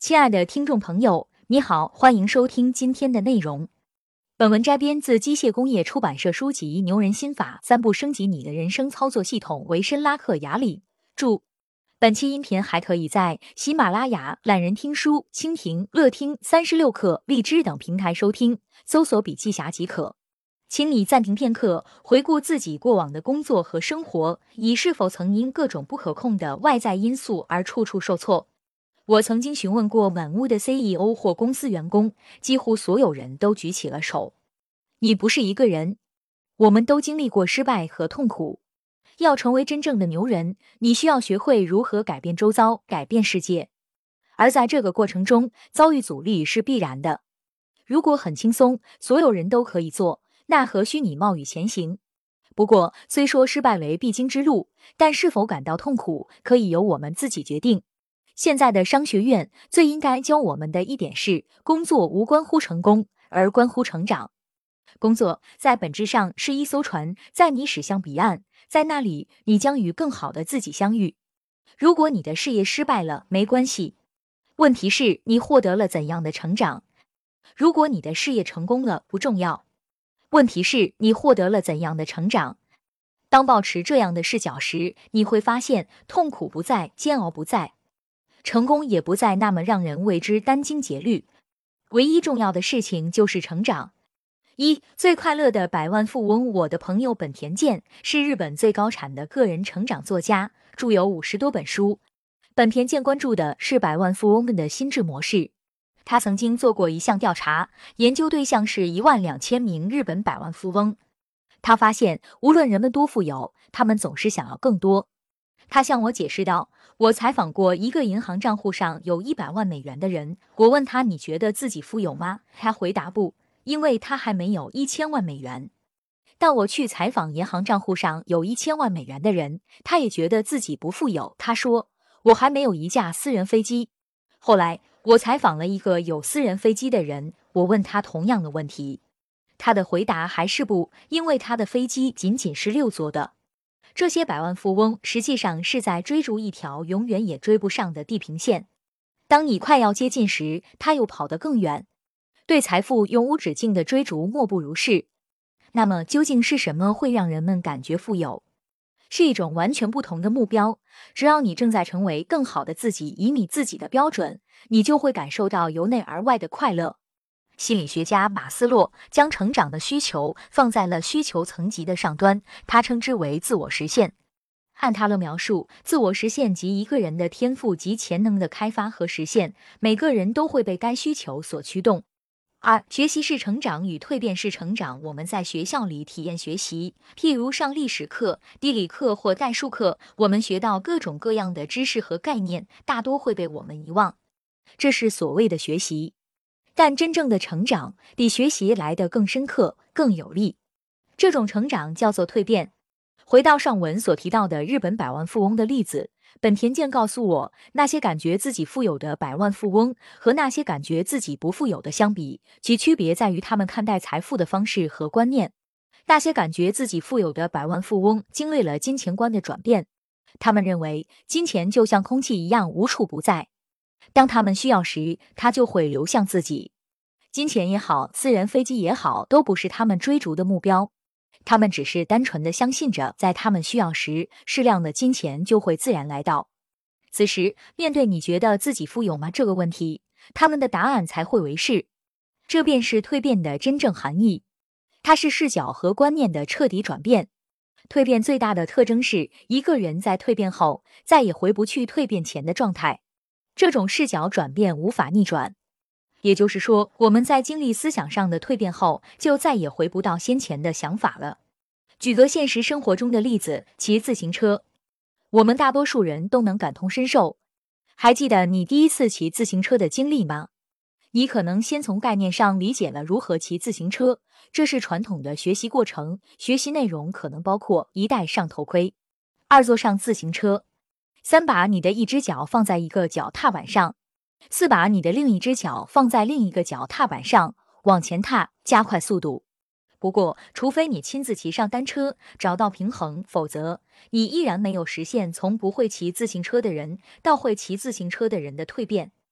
亲爱的听众朋友，你好，欢迎收听今天的内容。本文摘编自机械工业出版社书籍《牛人心法3步升级你的人生操作系统》，维申拉克雅里著。本期音频还可以在喜马拉雅、懒人听书、蜻蜓、乐听、36课、荔枝等平台收听，搜索笔记侠即可。请你暂停片刻，回顾自己过往的工作和生活，你是否曾因各种不可控的外在因素而处处受挫？我曾经询问过满屋的 CEO 或公司员工，几乎所有人都举起了手。你不是一个人，我们都经历过失败和痛苦。要成为真正的牛人，你需要学会如何改变周遭，改变世界。而在这个过程中，遭遇阻力是必然的。如果很轻松，所有人都可以做，那何须你冒雨前行？不过，虽说失败为必经之路，但是否感到痛苦，可以由我们自己决定。现在的商学院最应该教我们的一点是，工作无关乎成功，而关乎成长。工作在本质上是一艘船，载你驶向彼岸，在那里你将与更好的自己相遇。如果你的事业失败了，没关系，问题是你获得了怎样的成长。如果你的事业成功了，不重要，问题是你获得了怎样的成长。当保持这样的视角时，你会发现痛苦不在，煎熬不在，成功也不再那么让人为之殚精竭虑。唯一重要的事情就是成长。最快乐的百万富翁。我的朋友本田健是日本最高产的个人成长作家，著有50多本书。本田健关注的是百万富翁们的心智模式。他曾经做过一项调查，研究对象是12000名日本百万富翁。他发现，无论人们多富有，他们总是想要更多。他向我解释道，我采访过一个银行账户上有100万美元的人，我问他，你觉得自己富有吗？他回答不，因为他还没有1000万美元。但我去采访银行账户上有1000万美元的人，他也觉得自己不富有。他说，我还没有一架私人飞机。后来我采访了一个有私人飞机的人，我问他同样的问题，他的回答还是不，因为他的飞机仅仅是6座的。这些百万富翁实际上是在追逐一条永远也追不上的地平线。当你快要接近时，他又跑得更远。对财富永无止境的追逐莫不如是。那么究竟是什么会让人们感觉富有？是一种完全不同的目标。只要你正在成为更好的自己，以你自己的标准，你就会感受到由内而外的快乐。心理学家马斯洛将成长的需求放在了需求层级的上端，他称之为自我实现。按他的描述，自我实现即一个人的天赋及潜能的开发和实现，每个人都会被该需求所驱动。学习是成长与蜕变是成长。我们在学校里体验学习，譬如上历史课、地理课或代数课，我们学到各种各样的知识和概念，大多会被我们遗忘。这是所谓的学习。但真正的成长比学习来得更深刻、更有力。这种成长叫做蜕变。回到上文所提到的日本百万富翁的例子，本田健告诉我，那些感觉自己富有的百万富翁和那些感觉自己不富有的相比，其区别在于他们看待财富的方式和观念。那些感觉自己富有的百万富翁经历了金钱观的转变，他们认为金钱就像空气一样无处不在。当他们需要时，它就会流向自己。金钱也好，私人飞机也好，都不是他们追逐的目标。他们只是单纯的相信着，在他们需要时，适量的金钱就会自然来到。此时，面对你觉得自己富有吗这个问题，他们的答案才会为是。这便是蜕变的真正含义。它是视角和观念的彻底转变。蜕变最大的特征是，一个人在蜕变后，再也回不去蜕变前的状态。这种视角转变无法逆转。也就是说，我们在经历思想上的蜕变后，就再也回不到先前的想法了。举个现实生活中的例子，骑自行车。我们大多数人都能感同身受。还记得你第一次骑自行车的经历吗？你可能先从概念上理解了如何骑自行车，这是传统的学习过程。学习内容可能包括1戴上头盔，2坐上自行车，3把你的一只脚放在一个脚踏板上，4把你的另一只脚放在另一个脚踏板上，往前踏，加快速度。不过，除非你亲自骑上单车，找到平衡，否则你依然没有实现从不会骑自行车的人到会骑自行车的人的蜕变。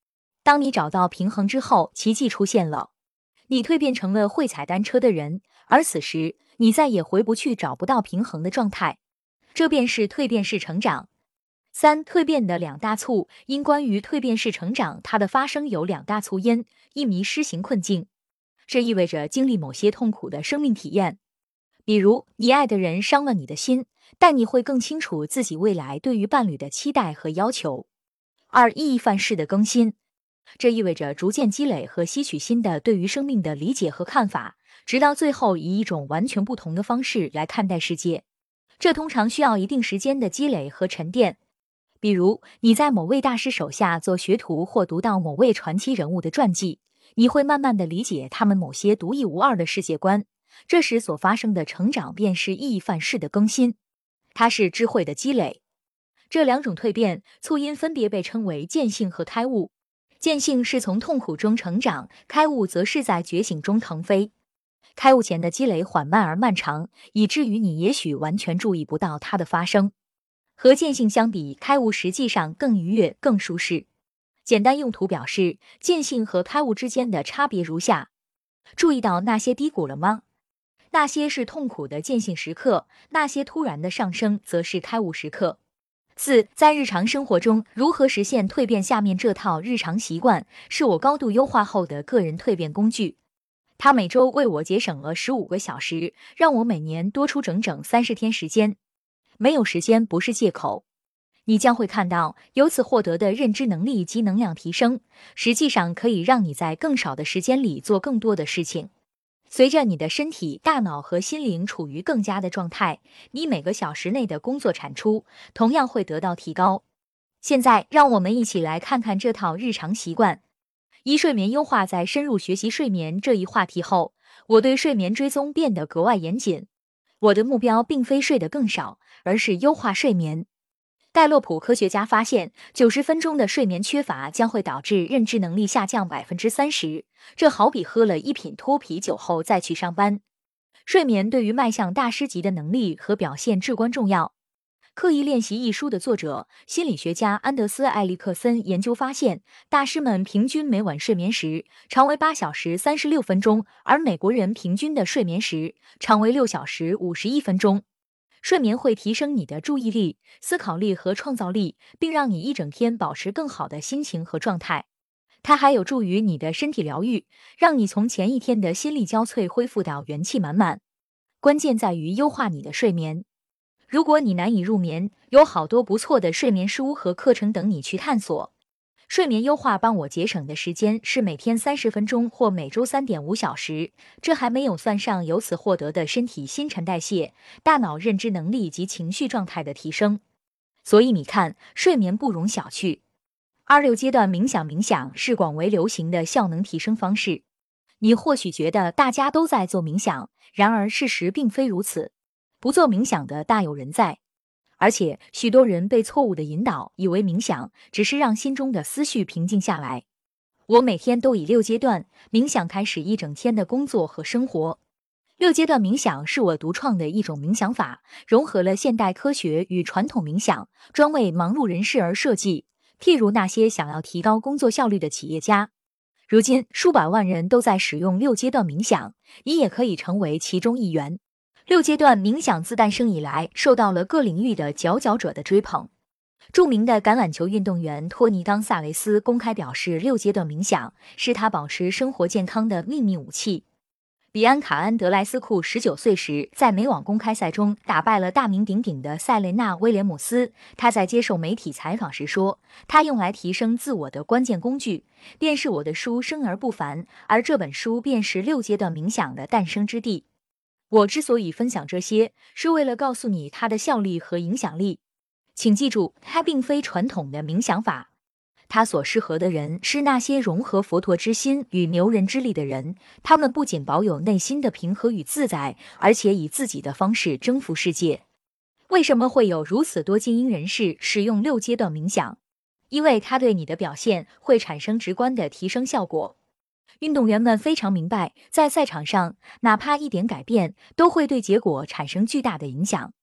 当你找到平衡之后，奇迹出现了，你蜕变成了会踩单车的人，而此时你再也回不去找不到平衡的状态。这便是蜕变式成长。三、蜕变的两大促因。关于蜕变式成长，它的发生有两大促因：一、迷失型困境，这意味着经历某些痛苦的生命体验，比如你爱的人伤了你的心，但你会更清楚自己未来对于伴侣的期待和要求。二、意义范式的更新，这意味着逐渐积累和吸取新的对于生命的理解和看法，直到最后以一种完全不同的方式来看待世界。这通常需要一定时间的积累和沉淀。比如你在某位大师手下做学徒，或读到某位传奇人物的传记，你会慢慢地理解他们某些独一无二的世界观，这时所发生的成长便是意义范式的更新，它是智慧的积累。这两种蜕变促因分别被称为见性和开悟。见性是从痛苦中成长，开悟则是在觉醒中腾飞。开悟前的积累缓慢而漫长，以至于你也许完全注意不到它的发生。和见性相比，开悟实际上更愉悦、更舒适。简单用图表示见性和开悟之间的差别如下：注意到那些低谷了吗？那些是痛苦的见性时刻，那些突然的上升则是开悟时刻。四、在日常生活中如何实现蜕变？下面这套日常习惯是我高度优化后的个人蜕变工具，它每周为我节省了15个小时，让我每年多出整整30天时间。没有时间不是借口。你将会看到，由此获得的认知能力及能量提升，实际上可以让你在更少的时间里做更多的事情。随着你的身体、大脑和心灵处于更佳的状态，你每个小时内的工作产出同样会得到提高。现在，让我们一起来看看这套日常习惯。一、睡眠优化。在深入学习睡眠这一话题后，我对睡眠追踪变得格外严谨。我的目标并非睡得更少，而是优化睡眠。盖洛普科学家发现，90分钟的睡眠缺乏将会导致认知能力下降30%，这好比喝了1品脱啤酒后再去上班。睡眠对于迈向大师级的能力和表现至关重要。刻意练习一书的作者、心理学家安德斯·艾利克森研究发现，大师们平均每晚睡眠时长为8小时36分钟，而美国人平均的睡眠时长为6小时51分钟。睡眠会提升你的注意力、思考力和创造力，并让你一整天保持更好的心情和状态。它还有助于你的身体疗愈，让你从前一天的心力交瘁恢复到元气满满。关键在于优化你的睡眠。如果你难以入眠，有好多不错的睡眠书和课程等你去探索。睡眠优化帮我节省的时间是每天30分钟或每周3.5小时，这还没有算上由此获得的身体新陈代谢、大脑认知能力及情绪状态的提升。所以你看，睡眠不容小觑。6阶段冥想是广为流行的效能提升方式。你或许觉得大家都在做冥想，然而事实并非如此。不做冥想的大有人在。而且许多人被错误的引导，以为冥想只是让心中的思绪平静下来。我每天都以6阶段冥想开始一整天的工作和生活。6阶段冥想是我独创的一种冥想法，融合了现代科学与传统冥想，专为忙碌人士而设计，譬如那些想要提高工作效率的企业家。如今数百万人都在使用6阶段冥想，你也可以成为其中一员。6阶段冥想自诞生以来，受到了各领域的佼佼者的追捧。著名的橄榄球运动员托尼·冈萨雷斯公开表示，6阶段冥想是他保持生活健康的秘密武器。比安卡·安德莱斯库19岁时，在美网公开赛中打败了大名鼎鼎的塞雷纳·威廉姆斯。他在接受媒体采访时说，他用来提升自我的关键工具，便是我的书《生而不凡》，而这本书便是6阶段冥想的诞生之地。我之所以分享这些，是为了告诉你它的效力和影响力。请记住，它并非传统的冥想法，它所适合的人是那些融合佛陀之心与牛人之力的人。他们不仅保有内心的平和与自在，而且以自己的方式征服世界。为什么会有如此多精英人士使用6阶段冥想？因为它对你的表现会产生直观的提升效果。运动员们非常明白，在赛场上，哪怕一点改变都会对结果产生巨大的影响。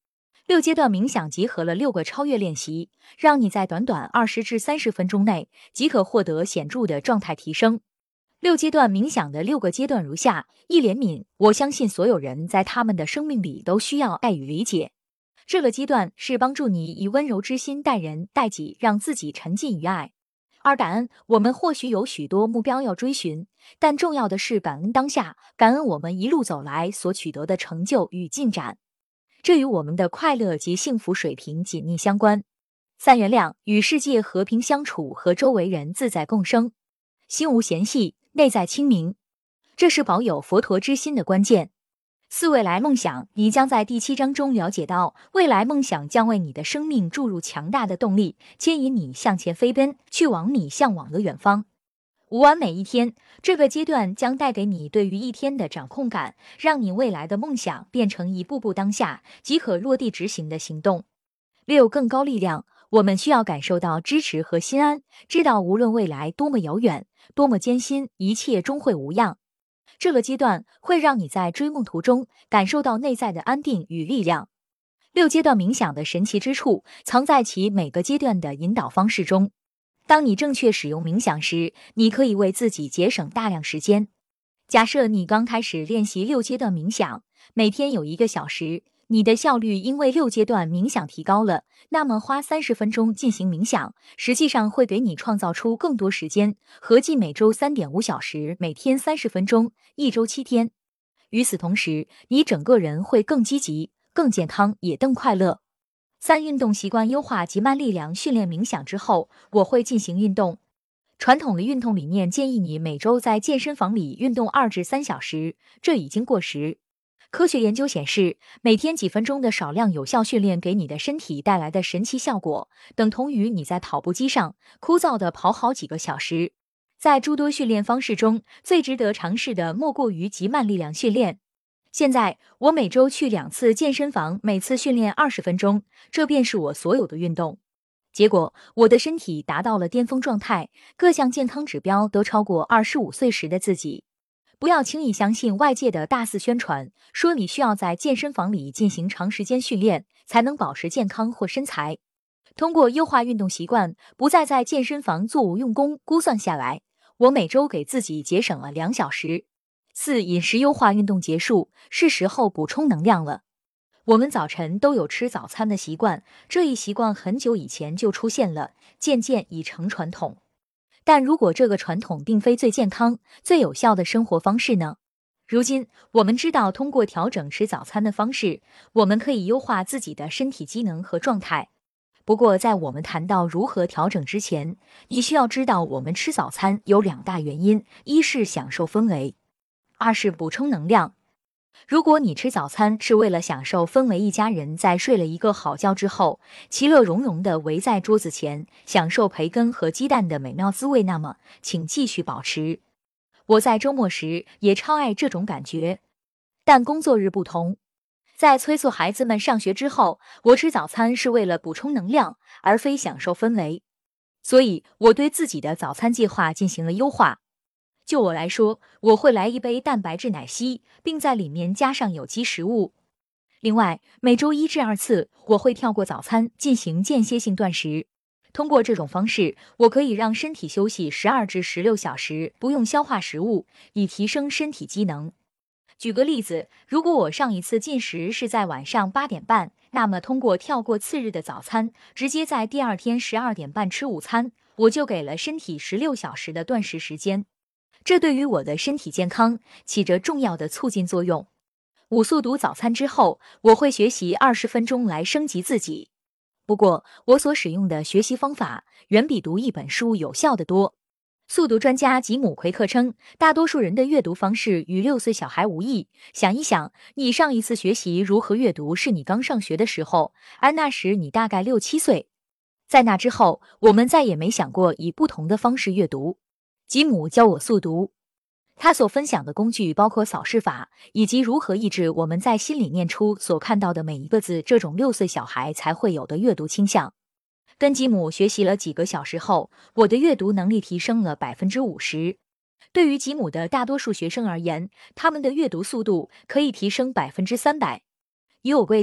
6阶段冥想集合了6个超越练习，让你在短短20至30分钟内即可获得显著的状态提升。6阶段冥想的6个阶段如下：一、怜悯。我相信所有人在他们的生命里都需要爱与理解。这个阶段是帮助你以温柔之心待人待己，让自己沉浸于爱。2、感恩。我们或许有许多目标要追寻，但重要的是感恩当下，感恩我们一路走来所取得的成就与进展。这与我们的快乐及幸福水平紧密相关。3、原谅。与世界和平相处，和周围人自在共生，心无嫌隙，内在清明，这是保有佛陀之心的关键。4、未来梦想。你将在第7章中了解到，未来梦想将为你的生命注入强大的动力，牵引你向前飞奔，去往你向往的远方。5、完美一天。这个阶段将带给你对于一天的掌控感，让你未来的梦想变成一步步当下即可落地执行的行动。6、更高力量。我们需要感受到支持和心安，知道无论未来多么遥远，多么艰辛，一切终会无恙。这个阶段会让你在追梦途中感受到内在的安定与力量。6阶段冥想的神奇之处藏在其每个阶段的引导方式中。当你正确使用冥想时，你可以为自己节省大量时间。假设你刚开始练习6阶段冥想，每天有1个小时，你的效率因为6阶段冥想提高了，那么花30分钟进行冥想，实际上会给你创造出更多时间，合计每周 3.5 小时，每天30分钟，一周7天。与此同时，你整个人会更积极、更健康，也更快乐。3、运动习惯优化。极慢力量训练冥想之后，我会进行运动。传统的运动理念建议你每周在健身房里运动2至3小时，这已经过时。科学研究显示，每天几分钟的少量有效训练给你的身体带来的神奇效果，等同于你在跑步机上枯燥地跑好几个小时。在诸多训练方式中，最值得尝试的莫过于极慢力量训练。现在我每周去2次健身房，每次训练20分钟，这便是我所有的运动。结果，我的身体达到了巅峰状态，各项健康指标都超过25岁时的自己。不要轻易相信外界的大肆宣传，说你需要在健身房里进行长时间训练才能保持健康或身材。通过优化运动习惯，不再在健身房做无用功，估算下来，我每周给自己节省了2小时。4、饮食优化。运动结束，是时候补充能量了。我们早晨都有吃早餐的习惯，这一习惯很久以前就出现了，渐渐已成传统。但如果这个传统并非最健康、最有效的生活方式呢？如今，我们知道通过调整吃早餐的方式，我们可以优化自己的身体机能和状态。不过，在我们谈到如何调整之前，你需要知道我们吃早餐有2大原因：一是享受氛围，2是补充能量。如果你吃早餐是为了享受氛围，一家人在睡了一个好觉之后，其乐融融地围在桌子前，享受培根和鸡蛋的美妙滋味，那么请继续保持。我在周末时也超爱这种感觉，但工作日不同。在催促孩子们上学之后，我吃早餐是为了补充能量，而非享受氛围。所以，我对自己的早餐计划进行了优化。就我来说，我会来一杯蛋白质奶昔，并在里面加上有机食物。另外，每周1至2次，我会跳过早餐进行间歇性断食。通过这种方式，我可以让身体休息12至16小时，不用消化食物，以提升身体机能。举个例子，如果我上一次进食是在晚上8点半，那么通过跳过次日的早餐，直接在第2天12点半吃午餐，我就给了身体16小时的断食时间。这对于我的身体健康起着重要的促进作用。5、速读早餐之后，我会学习20分钟来升级自己。不过，我所使用的学习方法远比读一本书有效得多。速读专家吉姆·奎克称，大多数人的阅读方式与6岁小孩无异。想一想，你上一次学习如何阅读是你刚上学的时候，而那时你大概6、7岁。在那之后，我们再也没想过以不同的方式阅读。吉姆教我速读，他所分享的工具包括扫视法，以及如何抑制我们在心里念出所看到的每一个字这种6岁小孩才会有的阅读倾向。跟吉姆学习了几个小时后，我的阅读能力提升了 50%。对于吉姆的大多数学生而言，他们的阅读速度可以提升 300%。以我为例，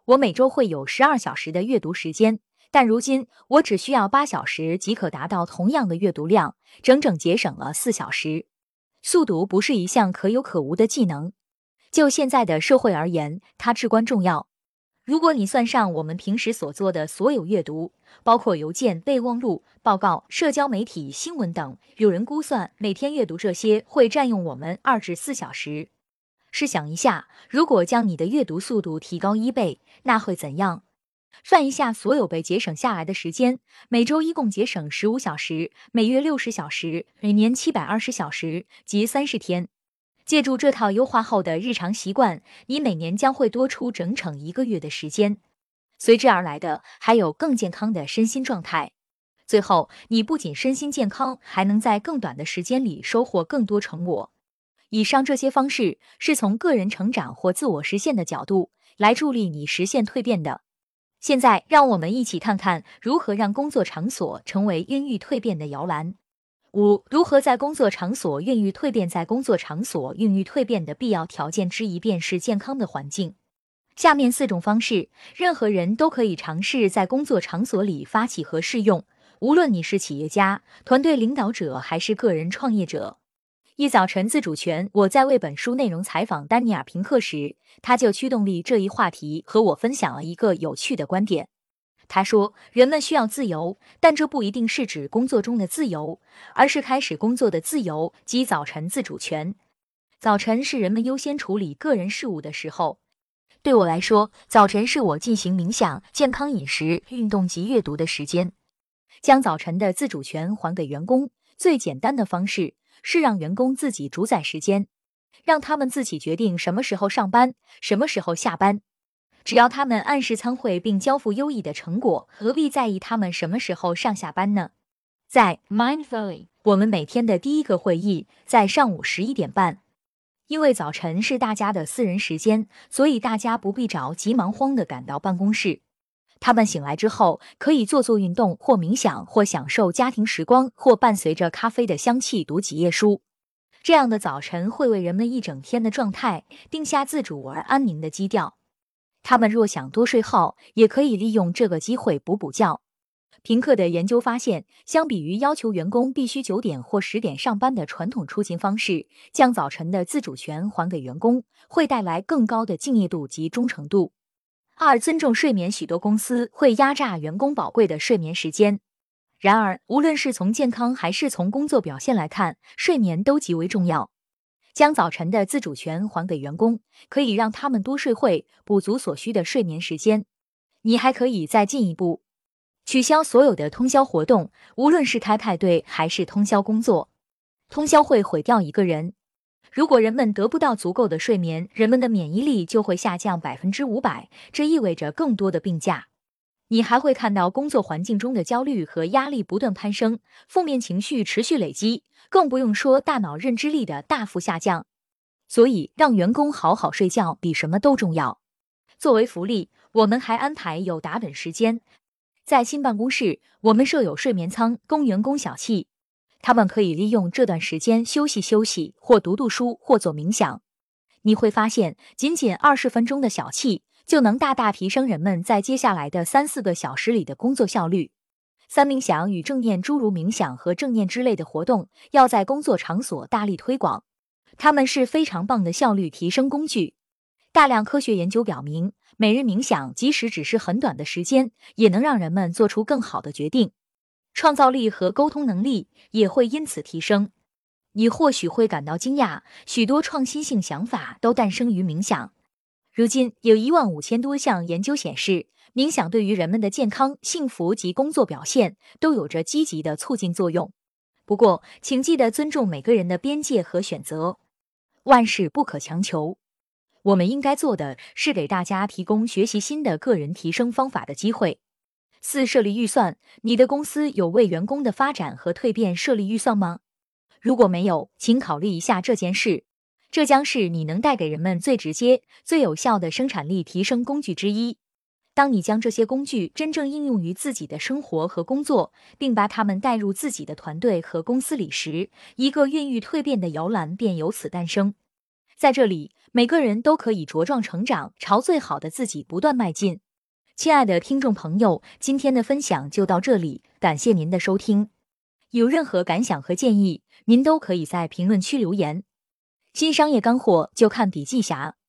我每周会有12小时的阅读时间，但如今我只需要8小时即可达到同样的阅读量，整整节省了4小时。速读不是一项可有可无的技能，就现在的社会而言，它至关重要。如果你算上我们平时所做的所有阅读，包括邮件、备忘录、报告、社交媒体、新闻等，有人估算每天阅读这些会占用我们2至4小时。试想一下，如果将你的阅读速度提高1倍，那会怎样？算一下所有被节省下来的时间，每周一共节省15小时，每月60小时，每年720小时，即30天。借助这套优化后的日常习惯，你每年将会多出整整1个月的时间。随之而来的还有更健康的身心状态。最后，你不仅身心健康，还能在更短的时间里收获更多成果。以上这些方式是从个人成长或自我实现的角度来助力你实现蜕变的。现在，让我们一起看看如何让工作场所成为孕育蜕变的摇篮。5. 如何在工作场所孕育蜕变？在工作场所孕育蜕变的必要条件之一便是健康的环境。下面4种方式，任何人都可以尝试在工作场所里发起和试用，无论你是企业家、团队领导者还是个人创业者。一早晨自主权。我在为本书内容采访丹尼尔·平克时，他就驱动力这一话题和我分享了一个有趣的观点。他说，人们需要自由，但这不一定是指工作中的自由，而是开始工作的自由，即早晨自主权。早晨是人们优先处理个人事务的时候。对我来说，早晨是我进行冥想、健康饮食、运动及阅读的时间。将早晨的自主权还给员工，最简单的方式是让员工自己主宰时间，让他们自己决定什么时候上班，什么时候下班。只要他们按时参会并交付优异的成果，何必在意他们什么时候上下班呢？在 Mindfully， 我们每天的第一个会议在上午11点半。因为早晨是大家的私人时间，所以大家不必着急忙慌地赶到办公室。他们醒来之后，可以做运动或冥想，或享受家庭时光，或伴随着咖啡的香气读几页书。这样的早晨会为人们一整天的状态定下自主而安宁的基调。他们若想多睡后，也可以利用这个机会补觉。平克的研究发现，相比于要求员工必须9点或10点上班的传统出勤方式，将早晨的自主权还给员工，会带来更高的敬业度及忠诚度。2. 尊重睡眠。许多公司会压榨员工宝贵的睡眠时间。然而，无论是从健康还是从工作表现来看，睡眠都极为重要。将早晨的自主权还给员工，可以让他们多睡会，补足所需的睡眠时间。你还可以再进一步，取消所有的通宵活动，无论是开派对还是通宵工作。通宵会毁掉一个人。如果人们得不到足够的睡眠，人们的免疫力就会下降500%，这意味着更多的病假。你还会看到工作环境中的焦虑和压力不断攀升，负面情绪持续累积，更不用说大脑认知力的大幅下降。所以，让员工好好睡觉比什么都重要。作为福利，我们还安排有打盹时间。在新办公室，我们设有睡眠舱供员工小憩，他们可以利用这段时间休息，或读书，或做冥想。你会发现，仅20分钟的小憩就能大大提升人们在接下来的3-4个小时里的工作效率。3. 冥想与正念。诸如冥想和正念之类的活动要在工作场所大力推广，它们是非常棒的效率提升工具。大量科学研究表明，每日冥想即使只是很短的时间，也能让人们做出更好的决定，创造力和沟通能力也会因此提升。你或许会感到惊讶，许多创新性想法都诞生于冥想。如今有15000多项研究显示，冥想对于人们的健康、幸福及工作表现都有着积极的促进作用。不过，请记得尊重每个人的边界和选择，万事不可强求。我们应该做的是给大家提供学习新的个人提升方法的机会。4. 设立预算。你的公司有为员工的发展和蜕变设立预算吗？如果没有，请考虑一下这件事。这将是你能带给人们最直接、最有效的生产力提升工具之一。当你将这些工具真正应用于自己的生活和工作，并把它们带入自己的团队和公司里时，一个孕育蜕变的摇篮便由此诞生。在这里，每个人都可以茁壮成长，朝最好的自己不断迈进。 亲爱的听众朋友，今天的分享就到这里，感谢您的收听。有任何感想和建议，您都可以在评论区留言。新商业干货就看笔记侠。